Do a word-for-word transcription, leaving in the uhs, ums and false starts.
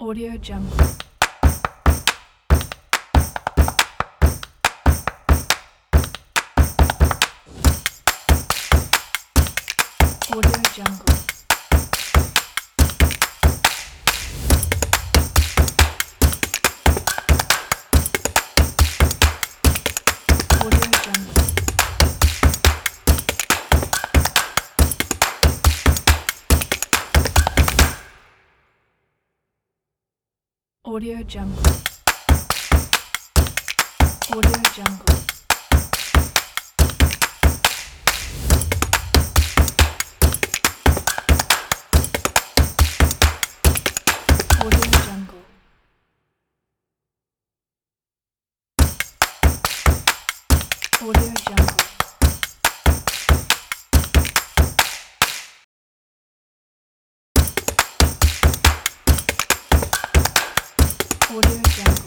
Audio Jungle. Audio Jungle. Audio Jungle. Audio Jungle. Audio Jungle. Audio Jungle. Audio Jungle. Audio Jungle.